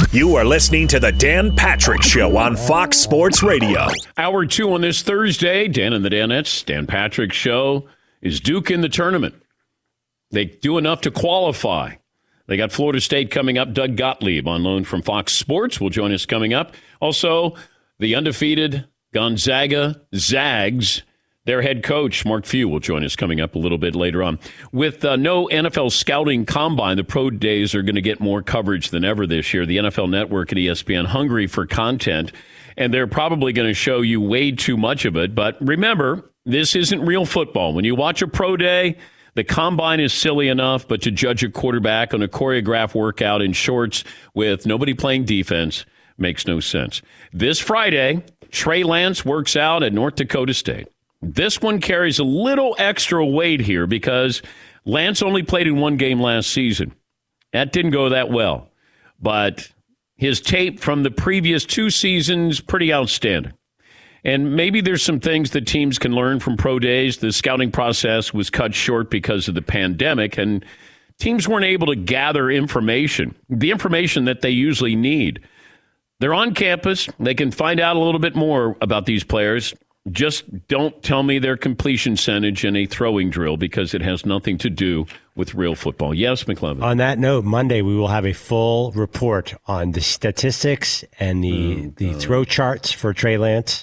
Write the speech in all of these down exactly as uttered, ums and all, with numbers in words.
You are listening to the Dan Patrick Show on Fox Sports Radio. Hour two on this Thursday, Dan and the Danettes, Dan Patrick Show. Is Duke in the tournament? They do enough to qualify. They got Florida State coming up. Doug Gottlieb on loan from Fox Sports will join us coming up. Also, the undefeated Gonzaga Zags. Their head coach, Mark Few, will join us coming up a little bit later on. With uh, no N F L scouting combine, the pro days are going to get more coverage than ever this year. The N F L Network and E S P N hungry for content, and they're probably going to show you way too much of it. But remember, this isn't real football. When you watch a pro day, the combine is silly enough, but to judge a quarterback on a choreographed workout in shorts with nobody playing defense makes no sense. This Friday, Trey Lance works out at North Dakota State. This one carries a little extra weight here because Lance only played in one game last season. That didn't go that well. But his tape from the previous two seasons, pretty outstanding. And maybe there's some things that teams can learn from pro days. The scouting process was cut short because of the pandemic, and teams weren't able to gather information, the information that they usually need. They're on campus. They can find out a little bit more about these players. Just don't tell me their completion percentage in a throwing drill because it has nothing to do with real football. Yes, McLevin. On that note, Monday we will have a full report on the statistics and the, oh, the throw charts for Trey Lance.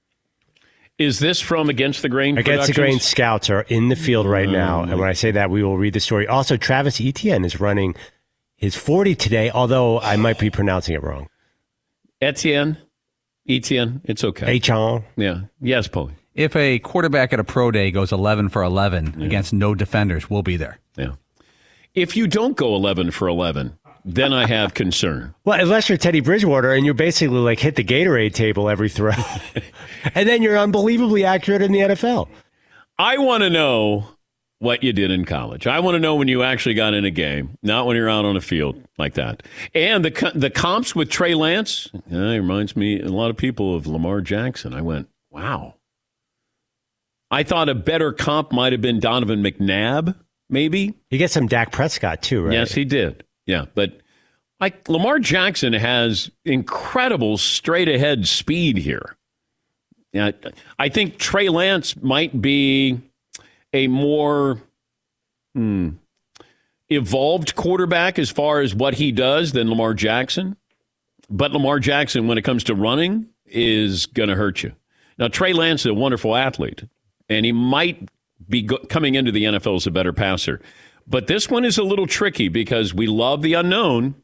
Is this from Against the Grain Against the Grain scouts are in the field right now. And when I say that, we will read the story. Also, Travis Etienne is running his forty today, although I might be pronouncing it wrong. Etienne? Etienne, it's okay. Etienne. Yeah. Yes, Paulie. If a quarterback at a pro day goes eleven for eleven yeah. against no defenders, we'll be there. Yeah. If you don't go eleven for eleven, then I have concern. Well, unless you're Teddy Bridgewater and you're basically like hit the Gatorade table every throw. And then you're unbelievably accurate in the N F L. I want to know what you did in college. I want to know when you actually got in a game, not when you're out on a field like that. And the the comps with Trey Lance, uh, it reminds me a lot of people of Lamar Jackson. I went, wow. I thought a better comp might have been Donovan McNabb, maybe. You get some Dak Prescott too, right? Yes, he did. Yeah, but like Lamar Jackson has incredible straight-ahead speed here. Yeah, I think Trey Lance might be a more hmm, evolved quarterback as far as what he does than Lamar Jackson. But Lamar Jackson, when it comes to running, is going to hurt you. Now, Trey Lance is a wonderful athlete, and he might be go- coming into the N F L as a better passer. But this one is a little tricky because we love the unknown,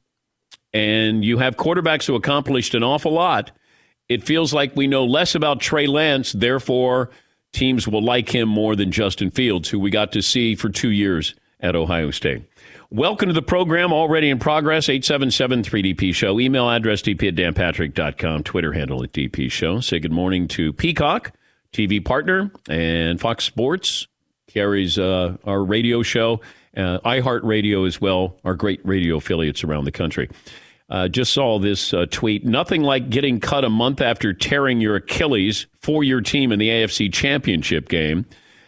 and you have quarterbacks who accomplished an awful lot. It feels like we know less about Trey Lance, therefore teams will like him more than Justin Fields, who we got to see for two years at Ohio State. Welcome to the program, already in progress, eight seven seven three D P show. Email address d p at dan patrick dot com, Twitter handle at d p show. Say good morning to Peacock, T V partner, and Fox Sports carries uh, our radio show, uh, iHeartRadio as well, our great radio affiliates around the country. Uh, just saw this uh, tweet. Nothing like getting cut a month after tearing your Achilles for your team in the A F C Championship game.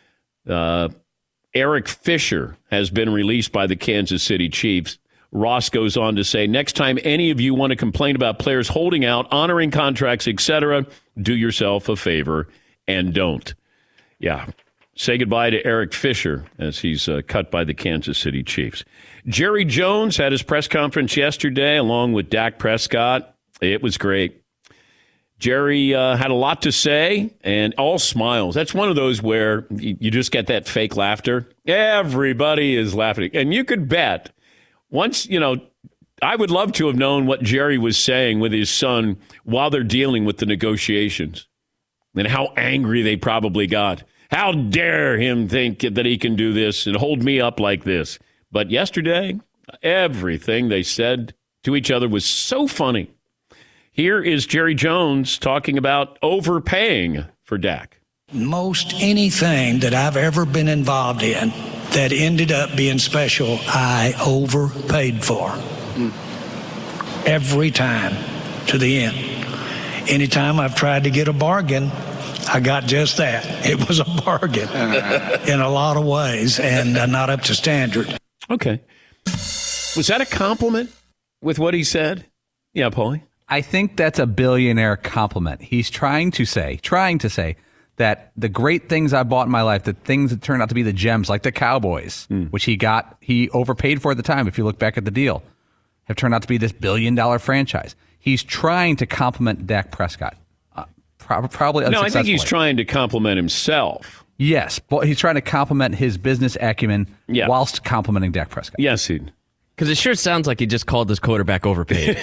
Uh, Eric Fisher has been released by the Kansas City Chiefs. Ross goes on to say, next time any of you want to complain about players holding out, honoring contracts, et cetera, do yourself a favor and don't. Yeah. Say goodbye to Eric Fisher as he's uh, cut by the Kansas City Chiefs. Jerry Jones had his press conference yesterday along with Dak Prescott. It was great. Jerry uh, had a lot to say and all smiles. That's one of those where you, you just get that fake laughter. Everybody is laughing. And you could bet once, you know, I would love to have known what Jerry was saying with his son while they're dealing with the negotiations and how angry they probably got. How dare him think that he can do this and hold me up like this? But yesterday, everything they said to each other was so funny. Here is Jerry Jones talking about overpaying for Dak. Most anything that I've ever been involved in that ended up being special, I overpaid for. Mm. Every time to the end. Anytime I've tried to get a bargain, I got just that. It was a bargain in a lot of ways and uh, not up to standard. Okay. Was that a compliment with what he said? Yeah, Paulie? I think that's a billionaire compliment. He's trying to say, trying to say that the great things I bought in my life, the things that turned out to be the gems, like the Cowboys, mm. which he got, he overpaid for at the time, if you look back at the deal, have turned out to be this billion dollar franchise. He's trying to compliment Dak Prescott. Uh, pro- probably unsuccessfully. No, I think he's trying to compliment himself. Yes, but he's trying to compliment his business acumen yeah. whilst complimenting Dak Prescott. Yes, he. Because it sure sounds like he just called this quarterback overpaid.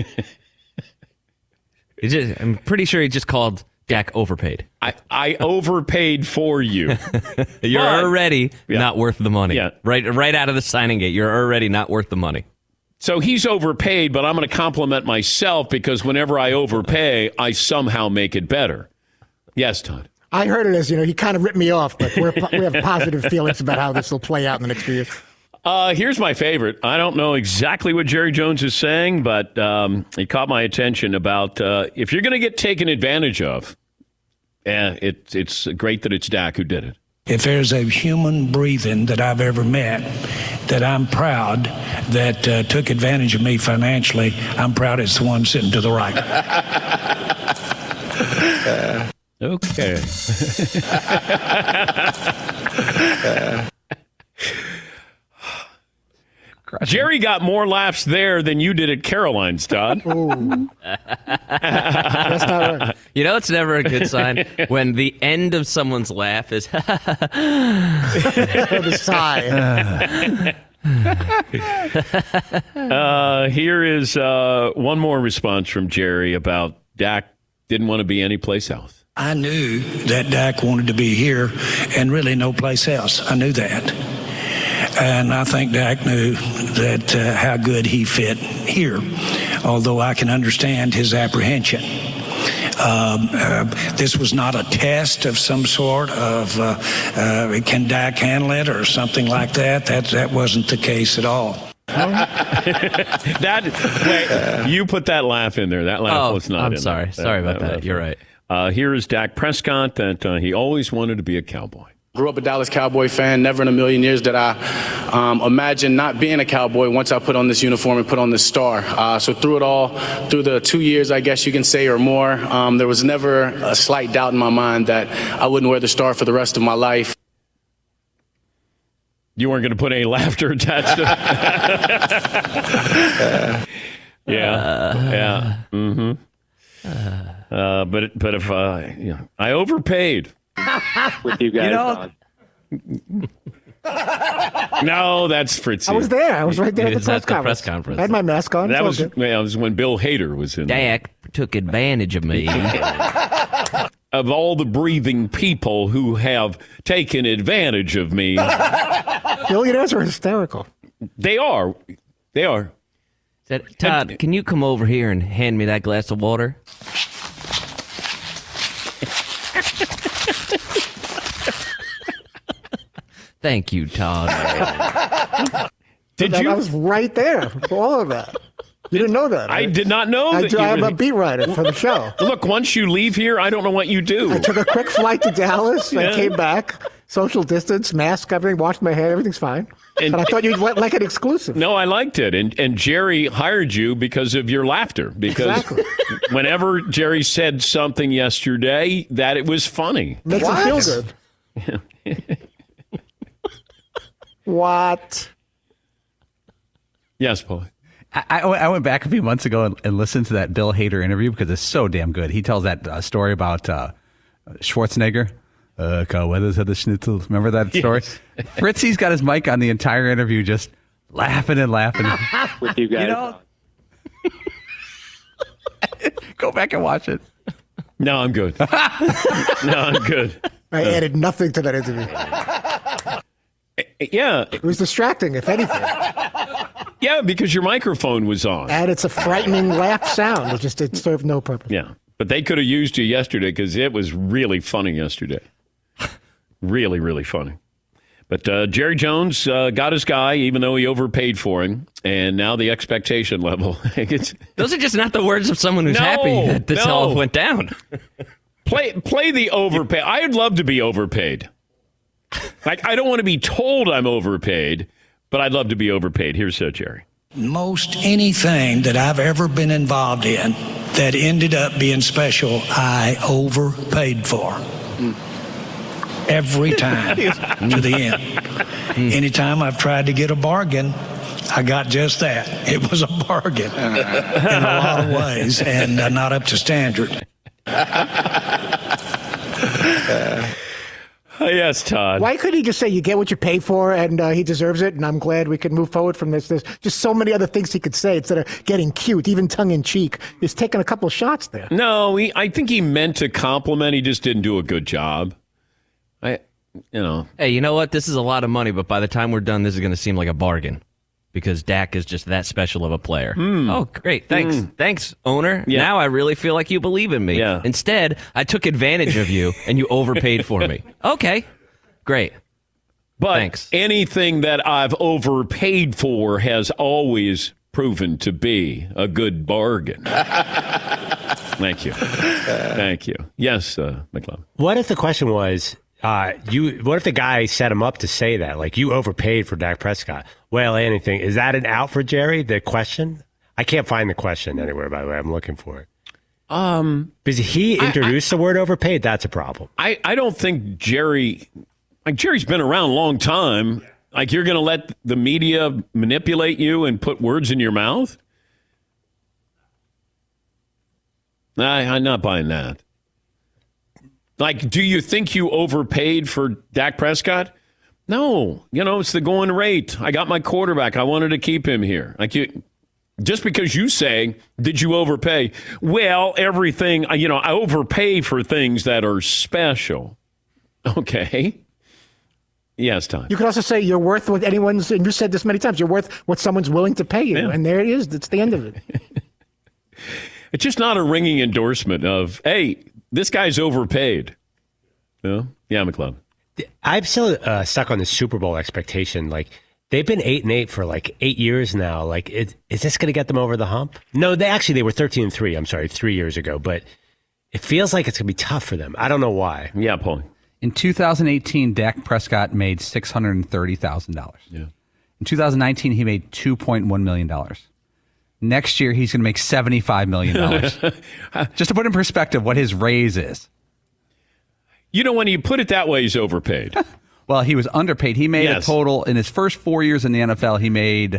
he just, I'm pretty sure he just called Dak overpaid. I, I overpaid for you. You're but, already yeah. not worth the money. Yeah. Right, right out of the signing gate, you're already not worth the money. So he's overpaid, but I'm going to compliment myself because whenever I overpay, I somehow make it better. Yes, Todd. I heard it as, you know, he kind of ripped me off, but we're, we have positive feelings about how this will play out in the next few years. Uh, here's my favorite. I don't know exactly what Jerry Jones is saying, but um, it caught my attention about uh, if you're going to get taken advantage of, eh, it, it's great that it's Dak who did it. If there's a human breathing that I've ever met that I'm proud that uh, took advantage of me financially, I'm proud it's the one sitting to the right. uh, okay. Jerry got more laughs there than you did at Caroline's, Todd. That's not right. You know, it's never a good sign when the end of someone's laugh is the sigh. uh, here is uh, one more response from Jerry about Dak didn't want to be anyplace else. I knew that Dak wanted to be here and really no place else. I knew that. And I think Dak knew that uh, how good he fit here, although I can understand his apprehension. Um, uh, this was not a test of some sort of uh, uh, can Dak handle it or something like that. That that wasn't the case at all. that wait, uh, you put that laugh in there. That laugh oh, was not. I'm in sorry. There. Sorry that, about that that. You're right. Uh, here is Dak Prescott that uh, he always wanted to be a Cowboy. Grew up a Dallas Cowboy fan. Never in a million years did I um, imagine not being a Cowboy once I put on this uniform and put on this star. Uh, so through it all, through the two years, I guess you can say, or more, um, there was never a slight doubt in my mind that I wouldn't wear the star for the rest of my life. You weren't going to put any laughter attached to it? yeah. Uh, yeah. Mm-hmm. Uh, but, but if uh, you know, I overpaid. With you guys, you know, no, that's Fritzy. I was there. I was right there at the, press, the conference. press conference. I had my mask on. That was, good. that was when Bill Hader was in there. Dak took advantage of me. Of all the breathing people who have taken advantage of me. Billionaires are hysterical. They are. They are. Said, Todd, can you come over here and hand me that glass of water? Thank you, Todd. Did that, you? I was right there for all of that. You didn't know that. I right? did not know I, that. I, you I'm were... a beat writer for the show. Look, once you leave here, I don't know what you do. I took a quick flight to Dallas. Yeah. I came back, social distance, mask, everything, washed my hair, everything's fine. And, but I thought you'd like an exclusive. No, I liked it. And and Jerry hired you because of your laughter. Because exactly. Whenever Jerry said something yesterday, that it was funny. Makes what? him feel good. What? Yes, Paul. I, I went back a few months ago and, and listened to that Bill Hader interview because it's so damn good. He tells that uh, story about uh, Schwarzenegger. Uh, Carl Weathers had the schnitzel. Remember that story? Yes. Fritzy's got his mic on the entire interview, just laughing and laughing. With you guys. You know? Go back and watch it. No, I'm good. No, I'm good. I uh, added nothing to that interview. Yeah. It was distracting, if anything. Yeah, because your microphone was on. And it's a frightening laugh sound. It just it served no purpose. Yeah. But they could have used you yesterday because it was really funny yesterday. Really, really funny. But uh, Jerry Jones uh, got his guy, even though he overpaid for him. And now the expectation level. Those are just not the words of someone who's no, happy that this no. all went down. Play, play the overpay. I'd love to be overpaid. Like, I don't want to be told I'm overpaid, but I'd love to be overpaid. Here's uh, Jerry. Most anything that I've ever been involved in that ended up being special, I overpaid for. Mm. Every time to the end. Mm. Anytime I've tried to get a bargain, I got just that. It was a bargain in a lot of ways and uh, not up to standard. uh, yes, Todd. Why couldn't he just say you get what you pay for and uh, he deserves it and I'm glad we can move forward from this? There's just so many other things he could say instead of getting cute, even tongue-in-cheek. He's taking a couple of shots there. No, he, I think he meant to compliment. He just didn't do a good job. I, you know. Hey, you know what? This is a lot of money, but by the time we're done, this is going to seem like a bargain because Dak is just that special of a player. Mm. Oh, great. Thanks. Mm. Thanks, owner. Yeah. Now I really feel like you believe in me. Yeah. Instead, I took advantage of you and you overpaid for me. Okay. Great. But Thanks. Anything that I've overpaid for has always proven to be a good bargain. Thank you. Thank you. Yes, uh, McLeod. What if the question was, uh, you? What if the guy set him up to say that? Like, you overpaid for Dak Prescott. Well, anything. Is that an out for Jerry, the question? I can't find the question anywhere, by the way. I'm looking for it. Um, because he introduced I, I, the word overpaid, that's a problem. I, I don't think Jerry... Like, Jerry's been around a long time. Like, you're going to let the media manipulate you and put words in your mouth? I, I'm not buying that. Like, do you think you overpaid for Dak Prescott? No. You know, it's the going rate. I got my quarterback. I wanted to keep him here. Like, you, just because you say, did you overpay? Well, everything, you know, I overpay for things that are special. Okay. Yes, Tom. You could also say you're worth what anyone's, and you said this many times, you're worth what someone's willing to pay you. Yeah. And there it is. That's the end of it. It's just not a ringing endorsement of, hey, this guy's overpaid. No? Yeah, McLeod. I'm still uh, stuck on the Super Bowl expectation. Like, they've been eight and eight for like eight years now. Like, it, is this going to get them over the hump? No, they actually, they were thirteen and three. I'm sorry, three years ago. But it feels like it's going to be tough for them. I don't know why. Yeah, Paul. In two thousand eighteen, Dak Prescott made six hundred thirty thousand dollars. Yeah. In two thousand nineteen, he made two point one million dollars. Next year, he's going to make seventy-five million dollars. Just to put in perspective what his raise is. You know, when you put it that way, he's overpaid. Well, he was underpaid. He made yes. a total, in his first four years in the N F L, he made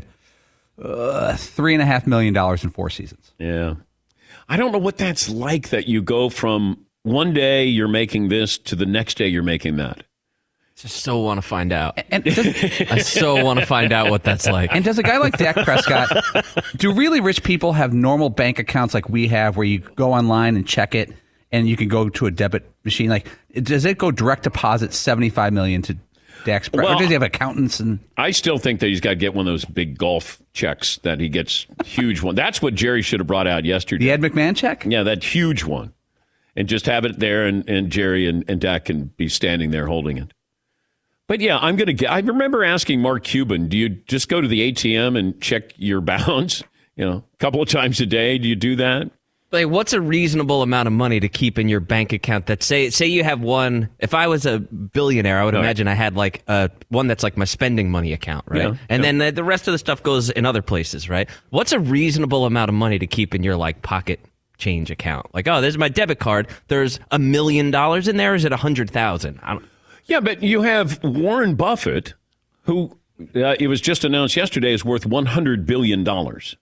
uh, three point five million dollars in four seasons. Yeah. I don't know what that's like, that you go from one day you're making this to the next day you're making that. Just so want to find out. And does, I so want to find out what that's like. And does a guy like Dak Prescott, do really rich people have normal bank accounts like we have where you go online and check it and you can go to a debit machine? Like, does it go direct deposit seventy-five million dollars to Dak's Prescott? Well, or does he have accountants? And I still think that he's got to get one of those big golf checks that he gets, huge one. That's what Jerry should have brought out yesterday. The Ed McMahon check? Yeah, that huge one. And just have it there, and, and Jerry and, and Dak can be standing there holding it. But yeah, I'm going to get, I remember asking Mark Cuban, do you just go to the A T M and check your balance? You know, a couple of times a day. Do you do that? Like, what's a reasonable amount of money to keep in your bank account that say, say you have one, if I was a billionaire, I would no. imagine I had like a, one that's like my spending money account, right? Yeah, and yeah. then the, the rest of the stuff goes in other places, right? What's a reasonable amount of money to keep in your like pocket change account? Like, oh, there's my debit card. There's a million dollars in there. Or is it a hundred thousand? Yeah, but you have Warren Buffett, who uh, it was just announced yesterday is worth one hundred billion dollars.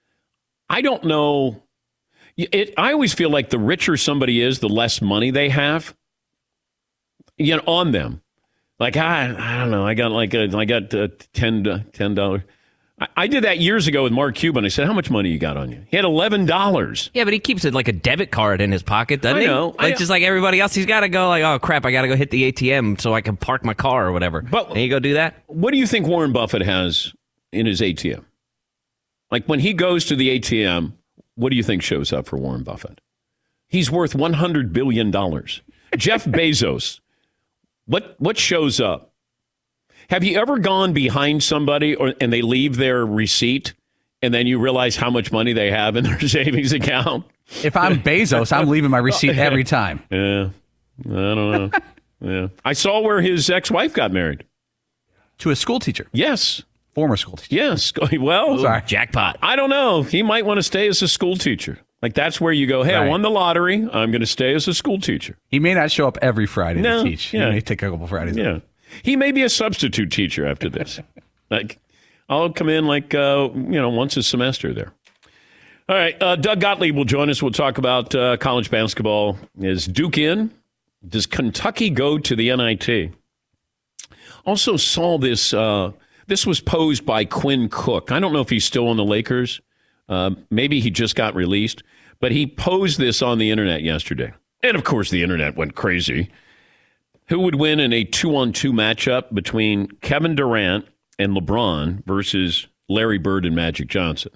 I don't know. It, I always feel like the richer somebody is, the less money they have, you know, on them. Like, I, I don't know. I got like a, I got uh, ten dollars. I, I did that years ago with Mark Cuban. I said, how much money you got on you? He had eleven dollars. Yeah, but he keeps it like a debit card in his pocket, doesn't I he? know. Like, I, just like everybody else, he's got to go like, oh, crap, I got to go hit the A T M so I can park my car or whatever. But, and you go do that? What do you think Warren Buffett has in his A T M? Like, when he goes to the A T M, what do you think shows up for Warren Buffett? He's worth one hundred billion dollars. Jeff Bezos, what what shows up? Have you ever gone behind somebody or, and they leave their receipt and then you realize how much money they have in their savings account? If I'm Bezos, I'm leaving my receipt every time. Yeah, I don't know. Yeah, I saw where his ex-wife got married. To a school teacher? Yes. Former school teacher. Yes. Well, Sorry. Jackpot. I don't know. He might want to stay as a school teacher. Like, that's where you go, hey, Right. I won the lottery. I'm going to stay as a school teacher. He may not show up every Friday No, to teach. yeah. He may take a couple Fridays. Yeah. He may be a substitute teacher after this. Like, I'll come in like, uh, you know, once a semester there. All right. Uh, Doug Gottlieb will join us. We'll talk about uh, college basketball. Is Duke in? Does Kentucky go to the N I T? Also saw this. Uh, this was posed by Quinn Cook. I don't know if he's still on the Lakers. Uh, maybe he just got released. But he posed this on the internet yesterday. And, of course, the internet went crazy. Who would win in a two-on-two matchup between Kevin Durant and LeBron versus Larry Bird and Magic Johnson?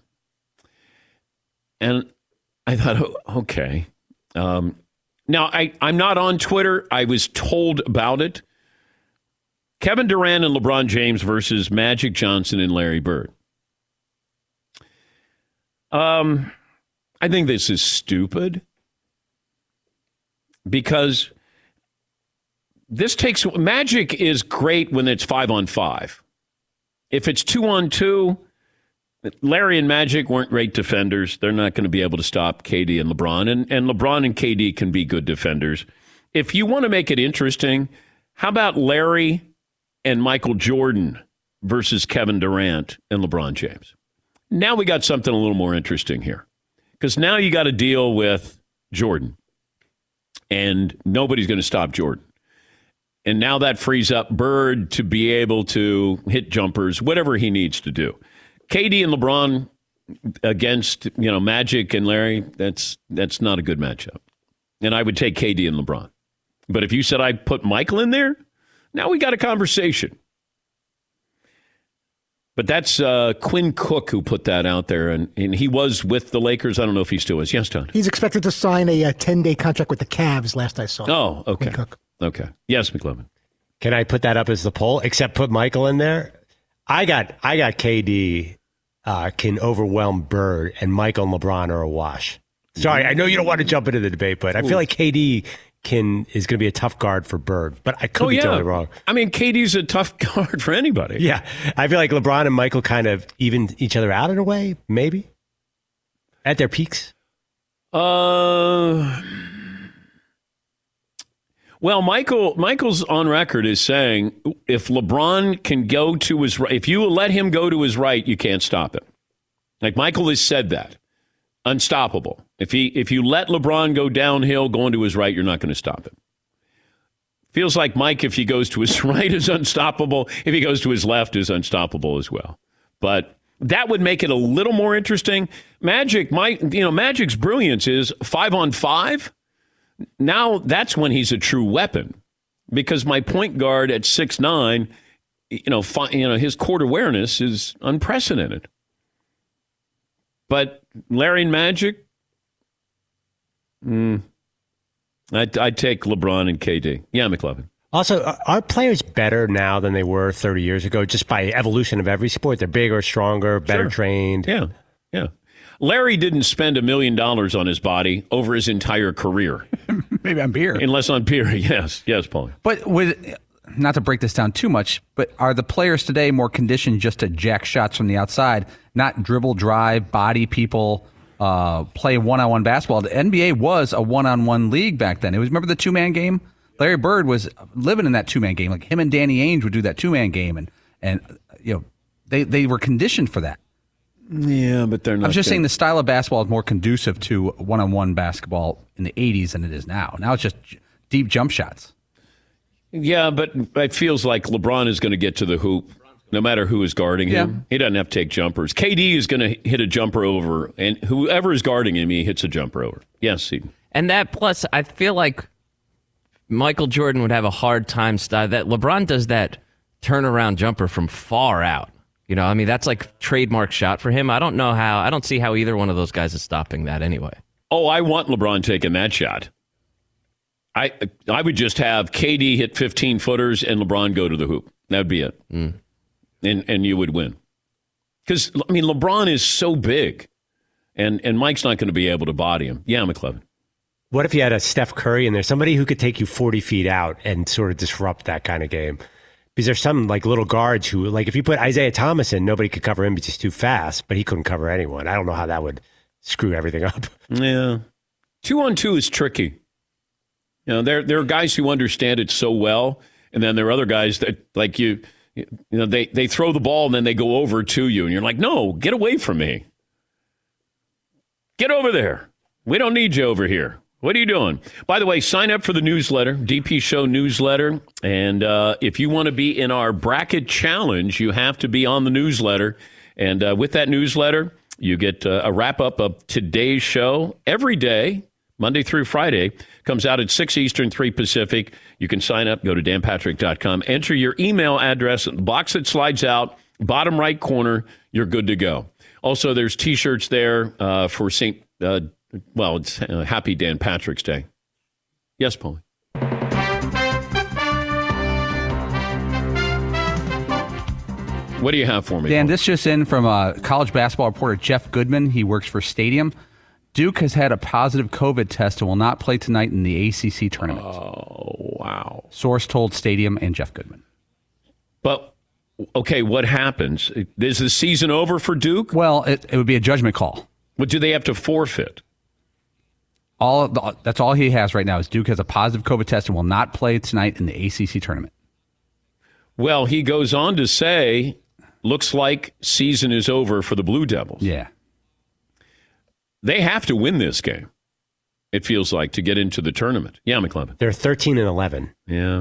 And I thought, oh, okay. Um, now, I, I'm not on Twitter. I was told about it. Kevin Durant and LeBron James versus Magic Johnson and Larry Bird. Um, I think this is stupid because this takes Magic is great when it's five on five. If it's two on two, Larry and Magic weren't great defenders. They're not going to be able to stop K D and LeBron, and, and LeBron and K D can be good defenders. If you want to make it interesting, how about Larry and Michael Jordan versus Kevin Durant and LeBron James? Now we got something a little more interesting here, because now you got to deal with Jordan, and nobody's going to stop Jordan. And now that frees up Bird to be able to hit jumpers, whatever he needs to do. K D and LeBron against, you know, Magic and Larry, that's that's not a good matchup. And I would take K D and LeBron. But if you said I'd put Michael in there, now we got a conversation. But that's uh, Quinn Cook who put that out there, and, and he was with the Lakers. I don't know if he still is. Yes, Tom? He's expected to sign a ten-day contract with the Cavs, last I saw. Oh, okay. Quinn Cook. Okay. Yes, McLovin. Can I put that up as the poll? Except put Michael in there. I got I got K D uh, can overwhelm Bird, and Michael and LeBron are a wash. Sorry, I know you don't want to jump into the debate, but I feel like K D can is going to be a tough guard for Bird. But I could Oh, be yeah. totally wrong. I mean, K D's a tough guard for anybody. Yeah, I feel like LeBron and Michael kind of even each other out in a way, maybe at their peaks. Uh, well, Michael Michael's on record is saying if LeBron can go to his right, if you let him go to his right, you can't stop him. Like Michael has said that. Unstoppable. If he if you let LeBron go downhill going to his right, you're not going to stop him. Feels like Mike, if he goes to his right, is unstoppable. If he goes to his left, is unstoppable as well. But that would make it a little more interesting. Magic, Mike, you know, Magic's brilliance is five on five. Now that's when he's a true weapon, because my point guard at six nine, you know, fi- you know, his court awareness is unprecedented. But Larry and Magic, mm, I'd, I'd take LeBron and K D. Yeah, McLovin. Also, are players better now than they were thirty years ago, just by evolution of every sport? They're bigger, stronger, better Sure. trained. Yeah, yeah. Larry didn't spend a million dollars on his body over his entire career. Maybe on beer. Unless on beer, yes. Yes, Paul. But with, not to break this down too much, but are the players today more conditioned just to jack shots from the outside, not dribble, drive, body people, uh, play one-on-one basketball? The N B A was a one-on-one league back then. It was, remember the two-man game? Larry Bird was living in that two-man game. Like him and Danny Ainge would do that two-man game, and and you know they they were conditioned for that. Yeah, but they're not. I'm just good. saying the style of basketball is more conducive to one-on-one basketball in the eighties than it is now. Now it's just j- deep jump shots. Yeah, but it feels like LeBron is going to get to the hoop no matter who is guarding him. Yeah. He doesn't have to take jumpers. K D is going to hit a jumper over, and whoever is guarding him, he hits a jumper over. Yes, he. And that plus, I feel like Michael Jordan would have a hard time style. That LeBron does that turnaround jumper from far out. You know, I mean, that's like trademark shot for him. I don't know how. I don't see how either one of those guys is stopping that anyway. Oh, I want LeBron taking that shot. I I would just have K D hit fifteen footers and LeBron go to the hoop. That'd be it, Mm. and and you would win. Because I mean, LeBron is so big, and and Mike's not going to be able to body him. Yeah, McLovin. What if you had a Steph Curry in there, somebody who could take you forty feet out and sort of disrupt that kind of game? Because there's some like little guards who, like, if you put Isaiah Thomas in, nobody could cover him because he's too fast, but he couldn't cover anyone. I don't know how that would screw everything up. Yeah. Two on two is tricky. You know, there there are guys who understand it so well, and then there are other guys that, like you, you know, they, they throw the ball and then they go over to you, and you're like, no, get away from me. Get over there. We don't need you over here. What are you doing? By the way, sign up for the newsletter, D P Show newsletter. And uh, if you want to be in our bracket challenge, you have to be on the newsletter. And uh, with that newsletter, you get uh, a wrap-up of today's show every day, Monday through Friday. Comes out at six Eastern, three Pacific. You can sign up, go to dan patrick dot com, enter your email address, the box that slides out, bottom right corner, you're good to go. Also, there's T-shirts there uh, for Saint Uh, well, it's uh, Happy Dan Patrick's Day. Yes, Paulie. What do you have for me, Dan? Paulie? This just in from uh, college basketball reporter Jeff Goodman. He works for Stadium. Duke has had a positive COVID test and will not play tonight in the A C C tournament. Oh, wow. Source told Stadium and Jeff Goodman. But, okay, what happens? Is the season over for Duke? Well, it, it would be a judgment call. But do they have to forfeit? All of the, that's all he has right now is Duke has a positive COVID test and will not play tonight in the A C C tournament. Well, he goes on to say, looks like season is over for the Blue Devils. Yeah. They have to win this game, it feels like, to get into the tournament. Yeah, McClellan. They're thirteen and eleven. Yeah.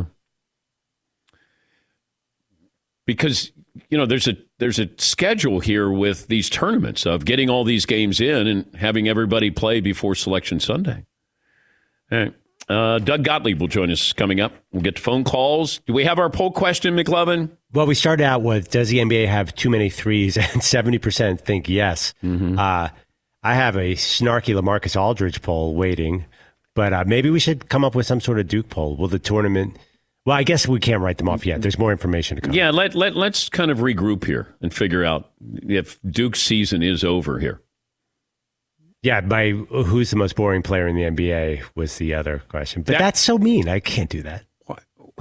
Because, you know, there's a there's a schedule here with these tournaments of getting all these games in and having everybody play before Selection Sunday. All right. Uh, Doug Gottlieb will join us coming up. We'll get to phone calls. Do we have our poll question, McLovin? Well, we started out with, does the N B A have too many threes? And seventy percent think yes. Mm-hmm. Uh, I have a snarky LaMarcus Aldridge poll waiting, but uh, maybe we should come up with some sort of Duke poll. Will the tournament... Well, I guess we can't write them off yet. There's more information to come. Yeah, let, let, let's kind of regroup here and figure out if Duke's season is over here. Yeah, by who's the most boring player in the N B A was the other question. But that, that's so mean. I can't do that. What?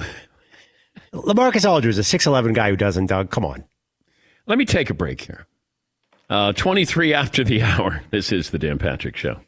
LaMarcus Aldridge is a six eleven guy who doesn't, Doug. Come on. Let me take a break here. Uh, twenty-three after the hour. This is the Dan Patrick Show.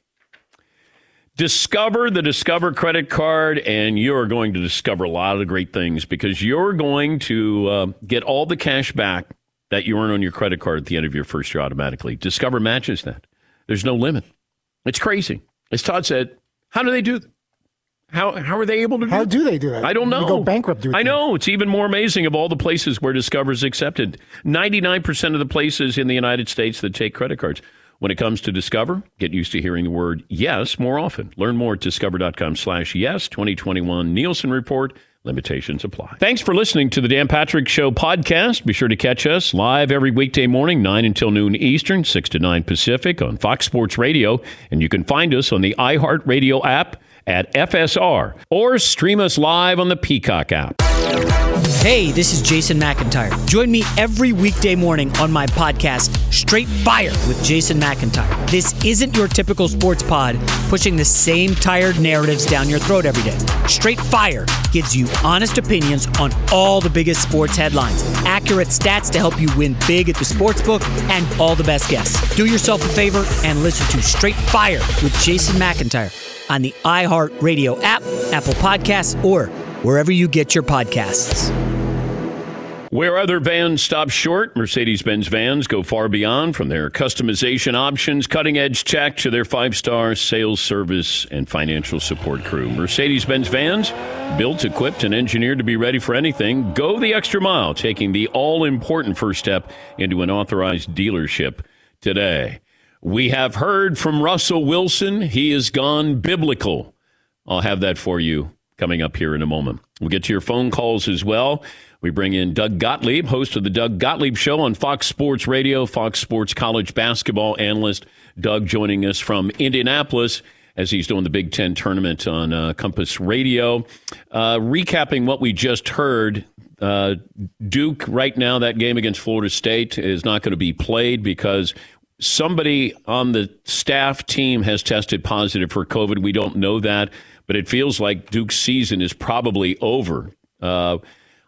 Discover the Discover credit card, and you're going to discover a lot of great things because you're going to uh, get all the cash back that you earn on your credit card at the end of your first year automatically. Discover matches that. There's no limit. It's crazy. As Todd said, how do they do that? How how are they able to do How that? do they do that? I don't know. They go bankrupt. Do I know. It's even more amazing of all the places where Discover is accepted. ninety-nine percent of the places in the United States that take credit cards. When it comes to Discover, get used to hearing the word yes more often. Learn more at discover.com slash yes. twenty twenty-one Nielsen Report. Limitations apply. Thanks for listening to the Dan Patrick Show podcast. Be sure to catch us live every weekday morning, nine until noon Eastern, six to nine Pacific on Fox Sports Radio. And you can find us on the iHeartRadio app at F S R or stream us live on the Peacock app. Hey, this is Jason McIntyre. Join me every weekday morning on my podcast, Straight Fire with Jason McIntyre. This isn't your typical sports pod pushing the same tired narratives down your throat every day. Straight Fire gives you honest opinions on all the biggest sports headlines, accurate stats to help you win big at the sportsbook, and all the best guests. Do yourself a favor and listen to Straight Fire with Jason McIntyre on the iHeartRadio app, Apple Podcasts, or wherever you get your podcasts. Where other vans stop short, Mercedes-Benz vans go far beyond, from their customization options, cutting-edge tech, to their five-star sales, service, and financial support crew. Mercedes-Benz vans, built, equipped, and engineered to be ready for anything. Go the extra mile, taking the all-important first step into an authorized dealership today. We have heard from Russell Wilson. He has gone biblical. I'll have that for you coming up here in a moment. We'll get to your phone calls as well. We bring in Doug Gottlieb, host of the Doug Gottlieb Show on Fox Sports Radio, Fox Sports college basketball analyst. Doug joining us from Indianapolis as he's doing the Big Ten tournament on uh, Compass Radio. Uh, recapping what we just heard, uh, Duke right now, that game against Florida State is not going to be played because somebody on the staff team has tested positive for COVID. We don't know that, but it feels like Duke's season is probably over. Uh,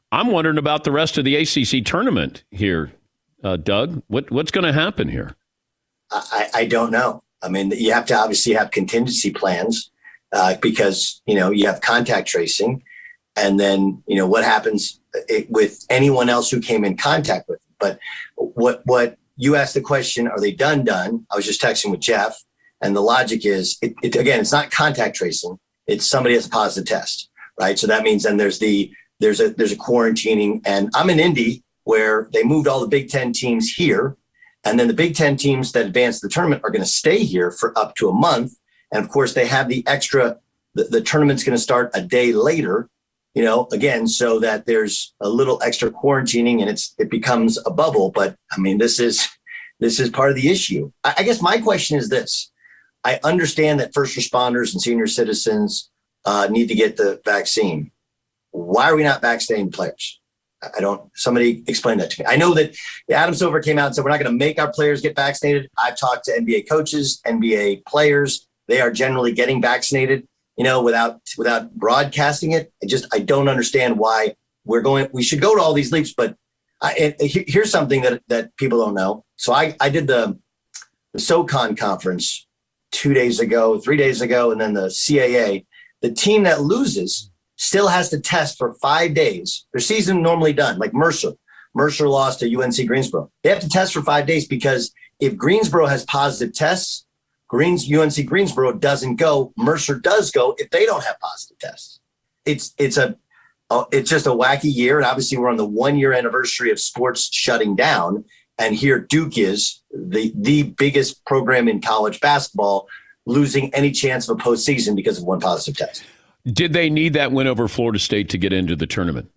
I'm wondering about the rest of the A C C tournament here, uh, Doug. What what's going to happen here? I, I don't know. I mean, you have to obviously have contingency plans uh, because, you know, you have contact tracing. And then, you know, what happens with anyone else who came in contact with them. But what what you asked the question, are they done, done? I was just texting with Jeff. And the logic is, it, it, again, it's not contact tracing. It's somebody has a positive test, right? So that means then there's the there's a there's a quarantining. And I'm in Indy where they moved all the Big Ten teams here. And then the Big Ten teams that advance the tournament are going to stay here for up to a month. And of course, they have the extra, the, the tournament's going to start a day later, you know, again, so that there's a little extra quarantining and it's it becomes a bubble. But I mean, this is this is part of the issue. I, I guess my question is this. I understand that first responders and senior citizens uh, need to get the vaccine. Why are we not vaccinating players? I don't, somebody explain that to me. I know that Adam Silver came out and said, we're not going to make our players get vaccinated. I've talked to N B A coaches, N B A players. They are generally getting vaccinated, you know, without, without broadcasting it. I just, I don't understand why we're going, we should go to all these leaps, but I, it, here's something that, that people don't know. So I, I did the, the SoCon conference two days ago, three days ago, and then the C A A. The team that loses still has to test for five days. Their season normally done, like Mercer. Mercer lost to U N C Greensboro. They have to test for five days because if Greensboro has positive tests, Greens U N C Greensboro doesn't go. Mercer does go if they don't have positive tests. It's it's a uh, it's just a wacky year, and obviously we're on the one year anniversary of sports shutting down. And here Duke is the the biggest program in college basketball, losing any chance of a postseason because of one positive test. Did they need that win over Florida State to get into the tournament?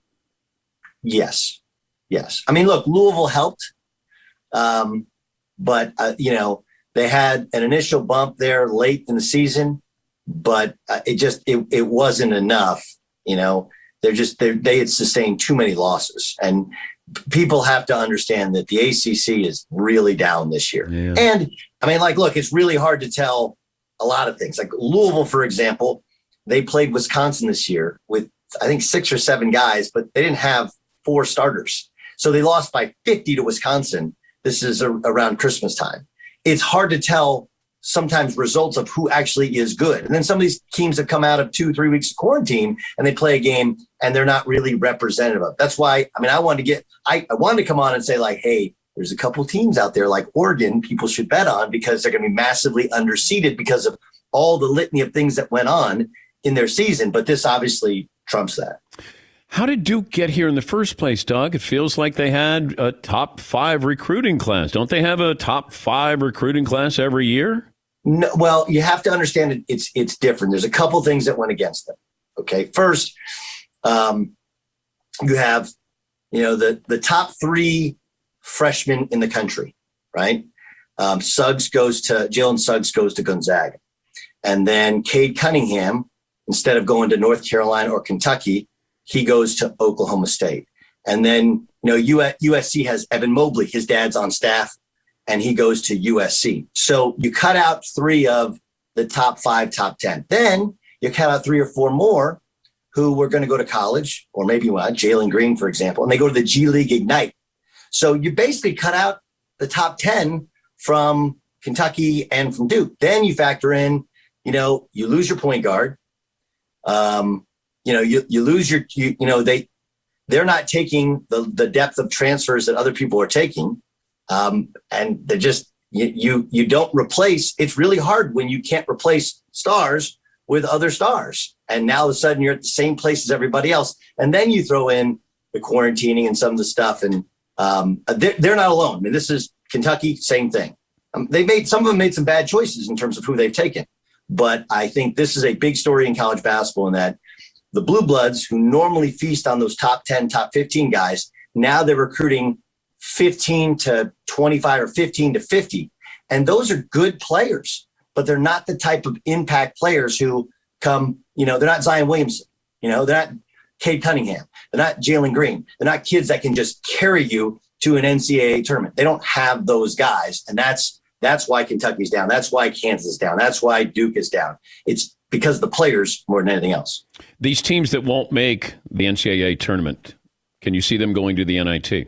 Yes. Yes. I mean, look, Louisville helped. Um, but, uh, you know, they had an initial bump there late in the season, but uh, it just it, it wasn't enough. You know, they're just they're, they had sustained too many losses. And people have to understand that the A C C is really down this year. Yeah. And I mean, like, look, it's really hard to tell a lot of things. Like Louisville, for example, they played Wisconsin this year with, I think, six or seven guys, but they didn't have four starters. So they lost by fifty to Wisconsin. This is a, around Christmas time. It's hard to tell sometimes results of who actually is good. And then some of these teams have come out of two, three weeks of quarantine and they play a game and they're not really representative of. That's why, I mean, I wanted to get, I, I wanted to come on and say like, hey, there's a couple teams out there like Oregon people should bet on because they're going to be massively underseeded because of all the litany of things that went on in their season. But this obviously trumps that. How did Duke get here in the first place, Doug? It feels like they had a top five recruiting class. Don't they have a top five recruiting class every year? No, well, you have to understand it, it's it's different. There's a couple things that went against them. Okay, first, um, you have you know the the top three freshmen in the country, right? Um, Suggs goes to Jalen Suggs goes to Gonzaga, and then Cade Cunningham, instead of going to North Carolina or Kentucky, he goes to Oklahoma State. And then you know U S C has Evan Mobley, his dad's on staff, and he goes to U S C. So you cut out three of the top five, top ten. Then you cut out three or four more who were going to go to college, or maybe well, Jalen Green, for example, and they go to the G League Ignite. So you basically cut out the top ten from Kentucky and from Duke. Then you factor in, you know, you lose your point guard. Um, you know, you, you lose your, you, you know, they, they're not taking the, the depth of transfers that other people are taking. Um, and they're just, you, you, you don't replace, it's really hard when you can't replace stars with other stars. And now all of a sudden you're at the same place as everybody else. And then you throw in the quarantining and some of the stuff. And um, they're, they're not alone. I mean, this is Kentucky, same thing. Um, they made, some of them made some bad choices in terms of who they've taken. But I think this is a big story in college basketball in that the Blue Bloods, who normally feast on those top ten, top fifteen guys, now they're recruiting fifteen to twenty-five or fifteen to fifty. And those are good players, but they're not the type of impact players who come, you know, they're not Zion Williamson, you know, they're not Cade Cunningham, they're not Jalen Green. They're not kids that can just carry you to an N C double A tournament. They don't have those guys. And that's, that's why Kentucky's down. That's why Kansas is down. That's why Duke is down. It's because of the players more than anything else. These teams that won't make the N C double A tournament, Can you see them going to the N I T?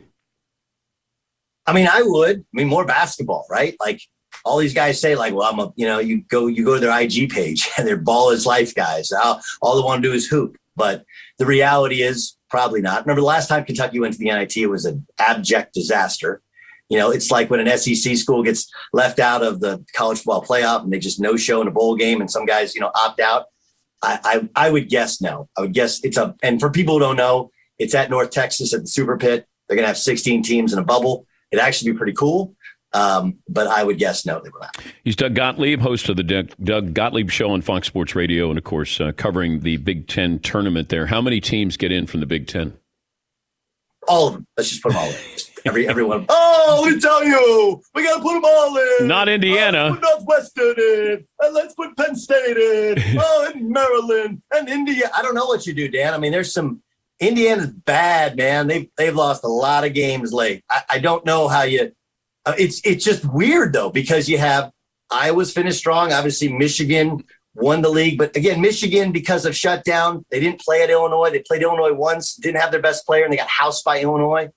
I mean, I would. I mean, more basketball, right? Like all these guys say, like, well, I'm a, you know, you go, you go to their I G page and they're ball is life guys. All, all they want to do is hoop. But the reality is probably not. Remember the last time Kentucky went to the N I T, it was an abject disaster. You know, it's like when an S E C school gets left out of the college football playoff and they just no show in a bowl game and some guys, you know, opt out. I, I, I would guess no. I would guess it's a, and for people who don't know, it's at North Texas at the Super Pit. They're going to have sixteen teams in a bubble. It'd actually be pretty cool. Um, but I would guess no, they will not. He's Doug Gottlieb, host of the Doug, Doug Gottlieb Show on Fox Sports Radio, and of course, uh, covering the Big Ten tournament there. How many teams get in from the Big Ten? All of them. Let's just put them all in. Every everyone. Oh, we tell you, we got to put them all in. Not Indiana. Uh, put Northwestern in, and let's put Penn State in. Oh, and Maryland and India. I don't know what you do, Dan. I mean, there's some. Indiana's bad, man. They've they've lost a lot of games late. I, I don't know how you. Uh, it's it's just weird though because you have Iowa's finished strong. Obviously, Michigan won the league, but again, Michigan because of shutdown, they didn't play at Illinois. They played Illinois once, didn't have their best player, and they got housed by Illinois.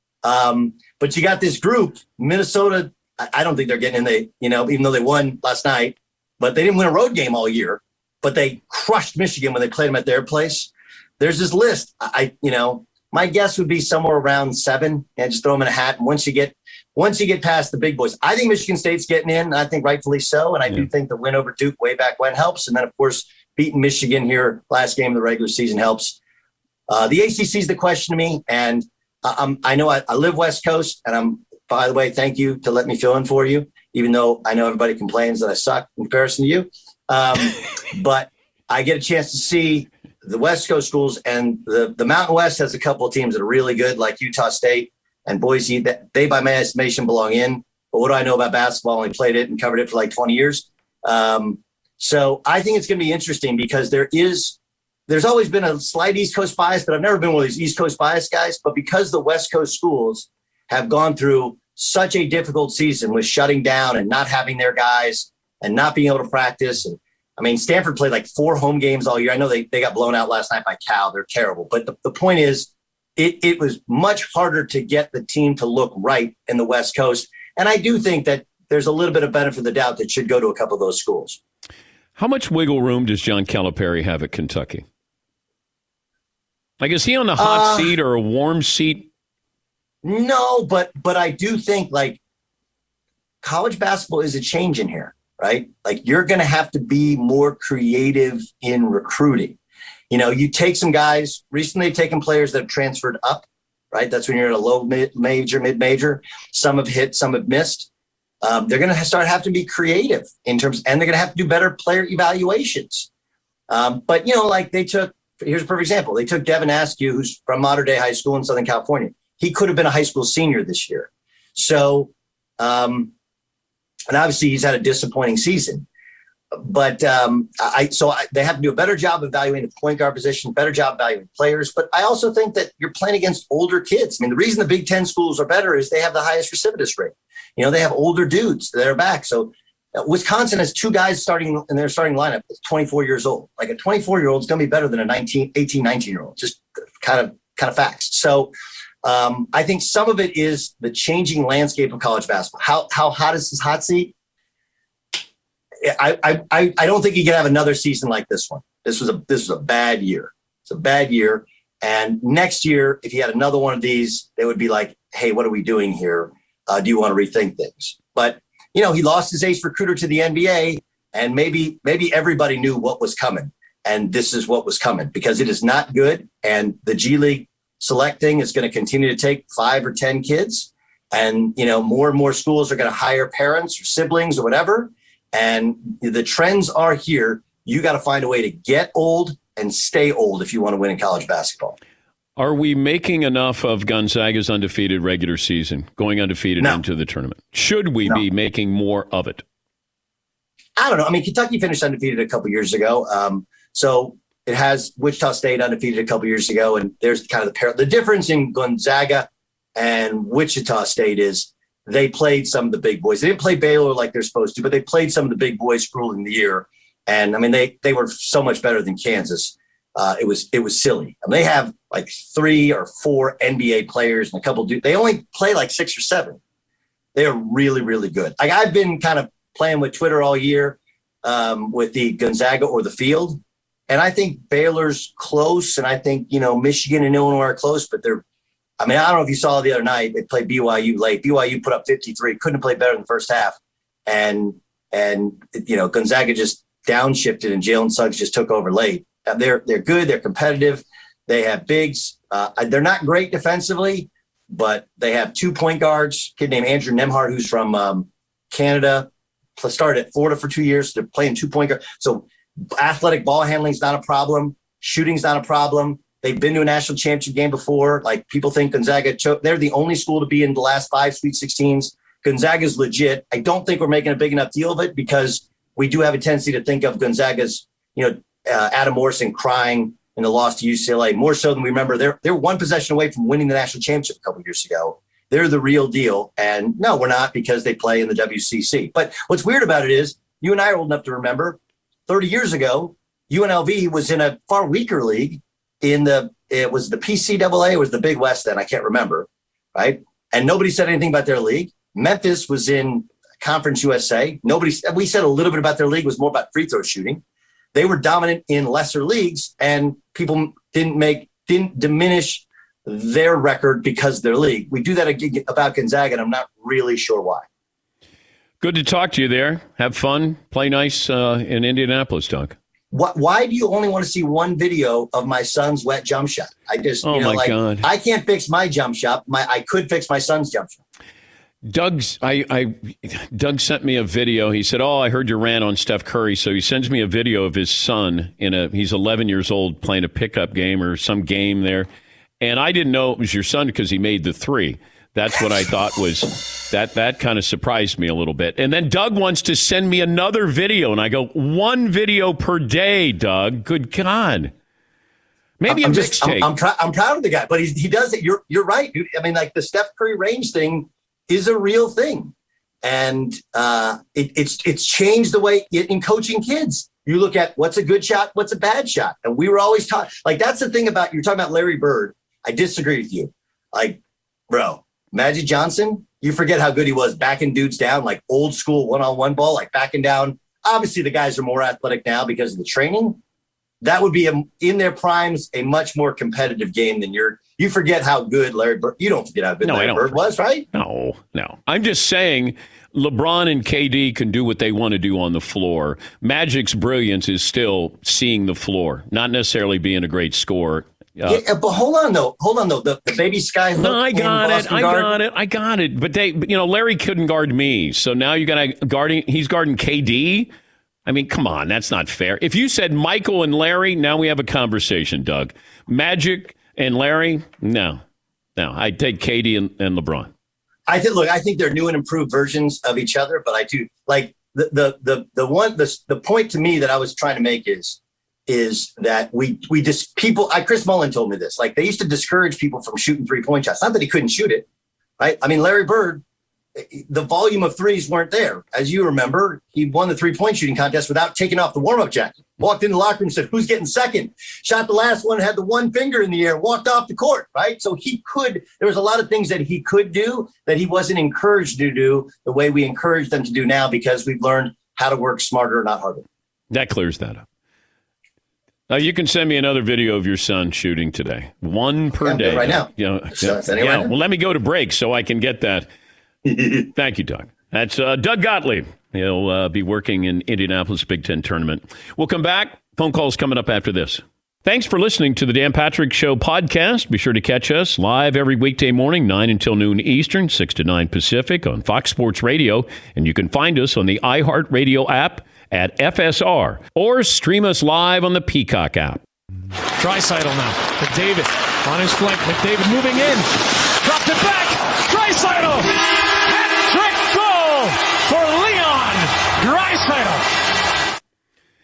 Um, but you got this group, Minnesota. I, I don't think they're getting in. They you know even though they won last night, but they didn't win a road game all year. But they crushed Michigan when they played them at their place. There's this list. I, you know, my guess would be somewhere around seven. And just throw them in a hat. And once you get, once you get past the big boys, I think Michigan State's getting in. I think rightfully so. And I yeah. do think the win over Duke way back when helps. And then of course, beating Michigan here last game of the regular season helps. Uh, the A C C is the question to me. And I'm, I know I, I live West Coast. And I'm, by the way, thank you to let me fill in for you, even though I know everybody complains that I suck in comparison to you. Um, but I get a chance to see the West Coast schools, and the, the Mountain West has a couple of teams that are really good, like Utah State and Boise. That they, by my estimation, belong in. But what do I know about basketball? I only played it and covered it for like twenty years. Um, so I think it's going to be interesting because there is, there's always been a slight East Coast bias, but I've never been one of these East Coast bias guys. But because the West Coast schools have gone through such a difficult season with shutting down and not having their guys and not being able to practice, and I mean, Stanford played like four home games all year. I know they, they got blown out last night by Cal. They're terrible. But the, the point is, it, it was much harder to get the team to look right in the West Coast. And I do think that there's a little bit of benefit of the doubt that should go to a couple of those schools. How much wiggle room does John Calipari have at Kentucky? Like, is he on the hot uh, seat or a warm seat? No, but but I do think, like, college basketball is a change in here. Right? Like you're going to have to be more creative in recruiting. You know, you take some guys, recently they've taken players that have transferred up, right? That's when you're in a low mid major, mid major. Some have hit, some have missed. Um, they're going to start have to be creative in terms, and they're going to have to do better player evaluations. Um, but, you know, like they took, here's a perfect example. They took Devin Askew, who's from Mater Dei High School in Southern California. He could have been a high school senior this year. So, um, and obviously he's had a disappointing season, but um, I so I, they have to do a better job evaluating the point guard position, better job evaluating players. But I also think that you're playing against older kids. I mean, the reason the Big Ten schools are better is they have the highest recidivist rate. You know, they have older dudes that are back. So uh, Wisconsin has two guys starting in their starting lineup that's twenty-four years old. Like a twenty-four year old is going to be better than a nineteen, eighteen, nineteen year old. Just kind of kind of facts. So Um, I think some of it is the changing landscape of college basketball. How how hot is this hot seat? I I I don't think you can have another season like this one. This was a this was a bad year. It's a bad year. And next year, if you had another one of these, they would be like, "Hey, what are we doing here? Uh, do you want to rethink things?" But you know, he lost his ace recruiter to the N B A, and maybe maybe everybody knew what was coming, and this is what was coming because it is not good. And the G League selecting is going to continue to take five or ten kids. And, you know, more and more schools are going to hire parents or siblings or whatever. And the trends are here. You got to find a way to get old and stay old if you want to win in college basketball. Are we making enough of Gonzaga's undefeated regular season, going undefeated no. into the tournament? Should we no. be making more of it? I don't know. I mean, Kentucky finished undefeated a couple years ago. Um, so it has Wichita State undefeated a couple years ago. And there's kind of the par- the difference in Gonzaga and Wichita State is they played some of the big boys. They didn't play Baylor like they're supposed to, but they played some of the big boys early in the year. And I mean, they, they were so much better than Kansas. uh, it was it was silly. I mean, they have like three or four N B A players and a couple. Dude, they only play like six or seven. They are really, really good. Like I've been kind of playing with Twitter all year um, with the Gonzaga or the field. And I think Baylor's close. And I think, you know, Michigan and Illinois are close, but they're, I mean, I don't know if you saw the other night, they played B Y U late. B Y U put up fifty-three, couldn't play better in the first half. And, and, you know, Gonzaga just downshifted and Jalen Suggs just took over late. They're, they're good. They're competitive. They have bigs. Uh, they're not great defensively, but they have two point guards, a kid named Andrew Nemhart, who's from um, Canada, started at Florida for two years. They're playing two point guard. So athletic ball handling is not a problem. Shooting's not a problem. They've been to a national championship game before. Like people think Gonzaga, cho- they're the only school to be in the last five Sweet sixteens. Gonzaga's legit. I don't think we're making a big enough deal of it because we do have a tendency to think of Gonzaga's, you know, uh, Adam Morrison crying in the loss to U C L A more so than we remember. They're they're one possession away from winning the national championship a couple of years ago. They're the real deal. And no, we're not because they play in the W C C. But what's weird about it is you and I are old enough to remember thirty years ago, U N L V was in a far weaker league in the, it was the P C double A, it was the Big West then, I can't remember, right? And nobody said anything about their league. Memphis was in Conference U S A. Nobody, we said a little bit about their league, was more about free throw shooting. They were dominant in lesser leagues and people didn't make, didn't diminish their record because of their league. We do that about Gonzaga and I'm not really sure why. Good to talk to you there. Have fun. Play nice uh, in Indianapolis, Doug. What, why do you only want to see one video of my son's wet jump shot? I just, oh you know, my like, God. I can't fix my jump shot. My, I could fix my son's jump shot. Doug's, I, I, Doug sent me a video. He said, "Oh, I heard your rant on Steph Curry." So he sends me a video of his son in a. He's eleven years old playing a pickup game or some game there, and I didn't know it was your son because he made the three. That's what I thought was that. That kind of surprised me a little bit. And then Doug wants to send me another video, and I go, "One video per day, Doug. Good God." Maybe I'm a just, mixtape. I'm, I'm, pr- I'm proud of the guy, but he he does it. You're you're right, dude. I mean, like the Steph Curry range thing is a real thing, and uh, it, it's it's changed the way it, in coaching kids. You look at what's a good shot, what's a bad shot, and we were always taught. Like that's the thing about you're talking about Larry Bird. I disagree with you, like, bro, Magic Johnson. You forget how good he was backing dudes down, like old school one on one ball, like backing down. Obviously, the guys are more athletic now because of the training. That would be a, in their primes a much more competitive game than you're. You forget how good Larry Bird. You don't forget how good no, Larry Bird was, right? No, no. I'm just saying LeBron and K D can do what they want to do on the floor. Magic's brilliance is still seeing the floor, not necessarily being a great scorer. Uh, yeah, but hold on though. Hold on though. The, the baby sky. No, I got it. I guard. got it. I got it. But they, you know, Larry couldn't guard me, so now you got to guarding. He's guarding K D. I mean, come on, that's not fair. If you said Michael and Larry, now we have a conversation, Doug. Magic and Larry, no, no. I'd take K D and, and LeBron. I think. Look, I think they're new and improved versions of each other, but I do like the the the the one the the point to me that I was trying to make is is that we we just people. I Chris Mullin told me this. Like they used to discourage people from shooting three point shots. Not that he couldn't shoot it, right? I mean, Larry Bird. The volume of threes weren't there. As you remember, he won the three-point shooting contest without taking off the warm-up jacket. Walked in the locker room and said, "Who's getting second?" Shot the last one, had the one finger in the air, walked off the court, right? So he could, there was a lot of things that he could do that he wasn't encouraged to do the way we encourage them to do now because we've learned how to work smarter, not harder. That clears that up. Uh, you can send me another video of your son shooting today. One per yeah, day. Right now. You know, So, yeah, right now. well, let me go to break so I can get that. Thank you, Doug. That's uh, Doug Gottlieb. He'll uh, be working in Indianapolis Big Ten tournament. We'll come back. Phone calls coming up after this. Thanks for listening to the Dan Patrick Show podcast. Be sure to catch us live every weekday morning, nine until noon Eastern, six to nine Pacific on Fox Sports Radio. And you can find us on the iHeartRadio app at F S R or stream us live on the Peacock app. Draisaitl now. McDavid on his flank. McDavid moving in. Dropped it back. Draisaitl. For Leon Draisaitl.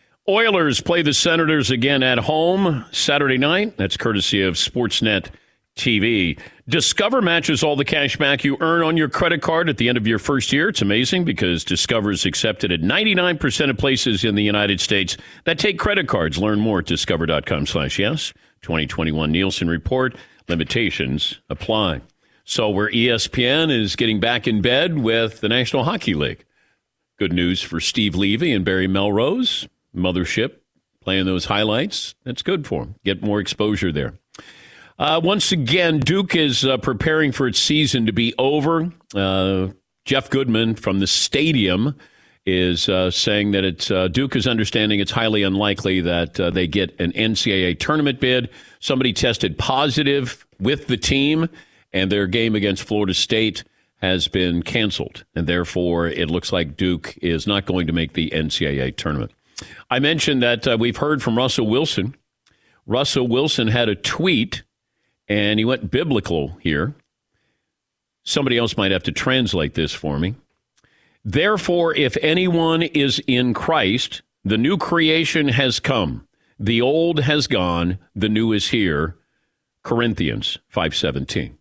Oilers play the Senators again at home Saturday night. That's courtesy of Sportsnet T V. Discover matches all the cash back you earn on your credit card at the end of your first year. It's amazing because Discover is accepted at ninety-nine percent of places in the United States that take credit cards. Learn more at discover.com slash yes. twenty twenty-one Nielsen Report. Limitations apply. So where E S P N is getting back in bed with the National Hockey League. Good news for Steve Levy and Barry Melrose. Mothership playing those highlights. That's good for them. Get more exposure there. Uh, once again, Duke is uh, preparing for its season to be over. Uh, Jeff Goodman from the stadium is uh, saying that it's uh, Duke is understanding it's highly unlikely that uh, they get an N C double A tournament bid. Somebody tested positive with the team, and their game against Florida State has been canceled. And therefore, it looks like Duke is not going to make the N C double A tournament. I mentioned that uh, we've heard from Russell Wilson. Russell Wilson had a tweet, and he went biblical here. Somebody else might have to translate this for me. Therefore, if anyone is in Christ, the new creation has come. The old has gone. The new is here. Corinthians five seventeen.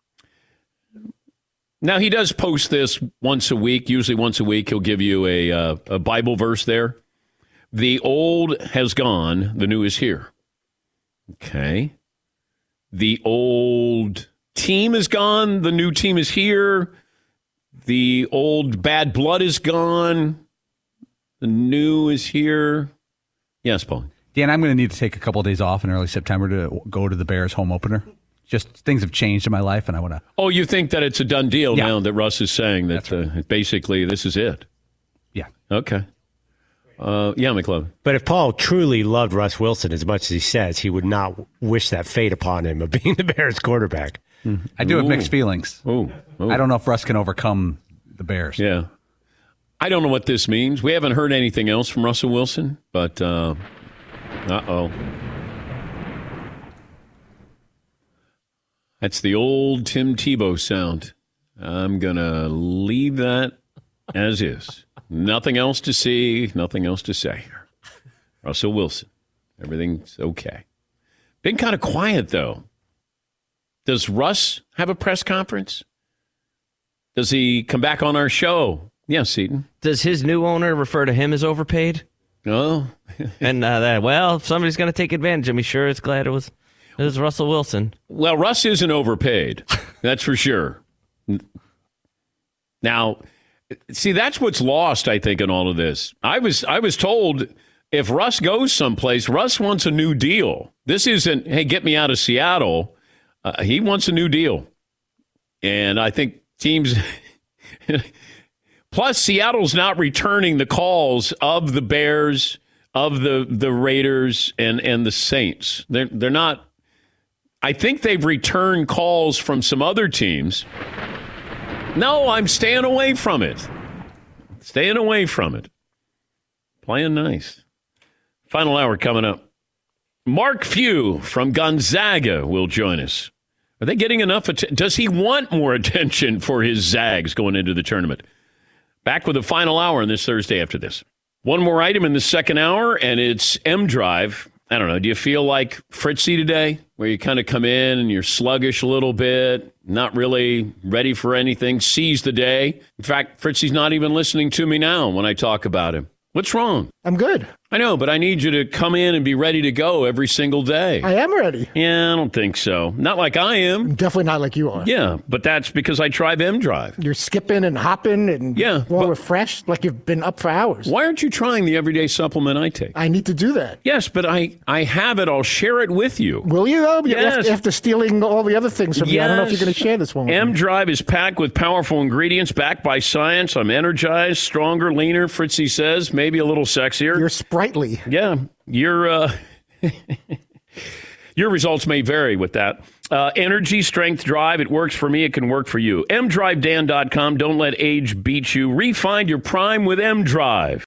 Now, he does post this once a week. Usually once a week, he'll give you a, uh, a Bible verse there. The old has gone. The new is here. Okay. The old team is gone. The new team is here. The old bad blood is gone. The new is here. Yes, Paul. Dan, I'm going to need to take a couple of days off in early September to go to the Bears home opener. Just things have changed in my life, and I want to. Oh, you think that it's a done deal yeah. now that Russ is saying that right. uh, basically this is it? Yeah. Okay. Uh, yeah, McLovin. But if Paul truly loved Russ Wilson as much as he says, he would not wish that fate upon him of being the Bears quarterback. Mm-hmm. I do have Ooh. mixed feelings. Ooh. Ooh. I don't know if Russ can overcome the Bears. Yeah. I don't know what this means. We haven't heard anything else from Russell Wilson, but uh, uh-oh. That's the old Tim Tebow sound. I'm going to leave that as is. Nothing else to see, nothing else to say here. Russell Wilson, everything's okay. Been kind of quiet, though. Does Russ have a press conference? Does he come back on our show? Yes, Seton. Does his new owner refer to him as overpaid? Oh. and uh, that, well, if somebody's going to take advantage of me, sure, it's glad it was, it was Russell Wilson. Well, Russ isn't overpaid. That's for sure. Now, see, that's what's lost, I think, in all of this. I was I was told if Russ goes someplace, Russ wants a new deal. This isn't, hey, get me out of Seattle. Uh, he wants a new deal. And I think teams... Plus, Seattle's not returning the calls of the Bears, of the, the Raiders, and, and the Saints. They're, they're not... I think they've returned calls from some other teams. No, I'm staying away from it. Staying away from it. Playing nice. Final hour coming up. Mark Few from Gonzaga will join us. Are they getting enough attention? Does he want more attention for his Zags going into the tournament? Back with the final hour on this Thursday after this. One more item in the second hour, and it's M Drive. I don't know. Do you feel like Fritzy today, where you kind of come in and you're sluggish a little bit, not really ready for anything, seize the day? In fact, Fritzy's not even listening to me now when I talk about him. What's wrong? I'm good. I know, but I need you to come in and be ready to go every single day. I am ready. Yeah, I don't think so. Not like I am. Definitely not like you are. Yeah, but that's because I drive M Drive. You're skipping and hopping and yeah, more but refreshed, like you've been up for hours. Why aren't you trying the everyday supplement I take? I need to do that. Yes, but I, I have it. I'll share it with you. Will you, though? Yes. After, after stealing all the other things from yes. me, I don't know if you're going to share this one with M me. Drive is packed with powerful ingredients backed by science. I'm energized, stronger, leaner, Fritzy says, maybe a little sexier. You're sprightly. Yeah. Your uh, your results may vary with that. Uh, energy, strength, drive. It works for me. It can work for you. M drive dan dot com. Don't let age beat you. Refine your prime with M Drive.